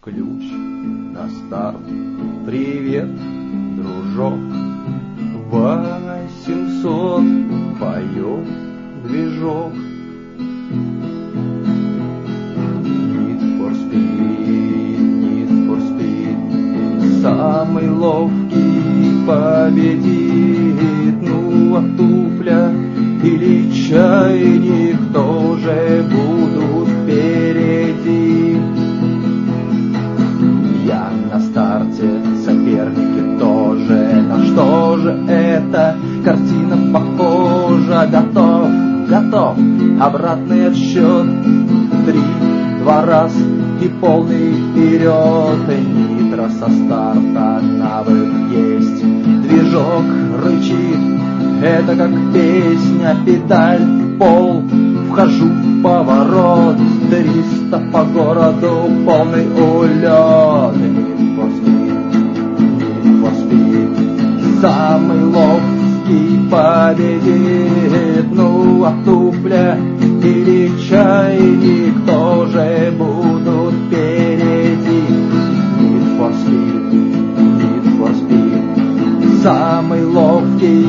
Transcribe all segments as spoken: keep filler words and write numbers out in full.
ключ на старт. Привет, дружок. Восемьсот поет движок. Need for Speed, Need for Speed. Самый ловкий победит. Ну а туфля или чайник тоже будут впереди. Я на старте, соперники тоже. На что же эта картина похожа? Готов, готов, обратный отсчет. Три, два раз и полный вперед. Нитро со старта, навык есть. Движок рычит, это как песня. Педаль в пол, вхожу в поворот. Триста по городу, полный улет. Need for Speed, Need for Speed. Самый ловкий победит. Ну а туфля или чайник тоже будут впереди. Need for Speed, Need for Speed. Самый ловкий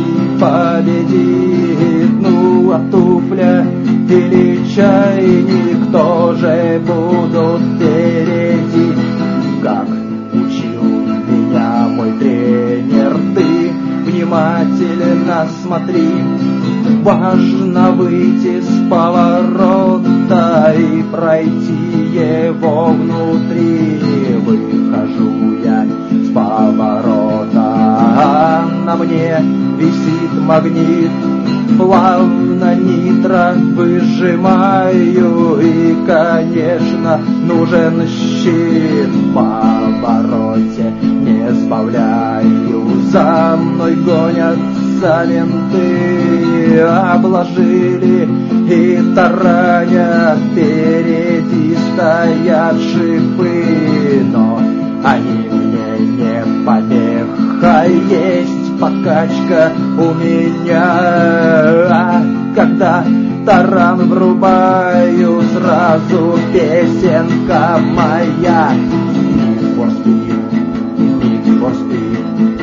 победит. Ну а туфля или чайник тоже будут впереди. Как учил меня мой тренер, ты внимательно смотри. Важно выйти с поворота и пройти его внутри. Выхожу я с поворота, а на мне висит магнит. Плавно нитро выжимаю, и, конечно, нужен щит. В повороте не сбавляю, за мной гонятся менты. Обложили и таранят, впереди стоят шипы. Но они мне не помеха, есть подкачка у меня. А когда таран врубаю, сразу песенка моя. Need for Speed, Need for Speed.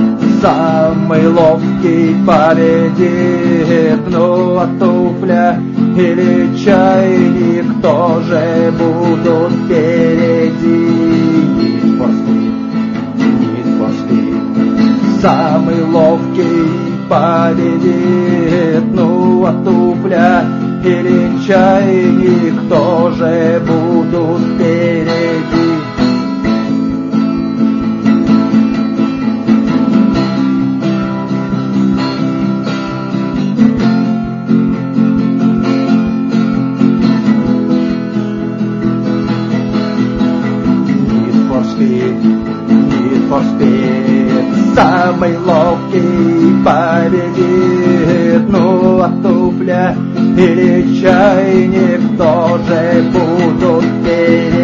Самый ловкий победит. Ну а туфля или чайник тоже будут впереди. Need for Speed, Need for Speed. Самый ловкий победит. Ну а туфля или чайник тоже будут впереди. Need for Speed, Need for Speed. Самый ловкий победит. Ну а туфля или чайник тоже будут впереди.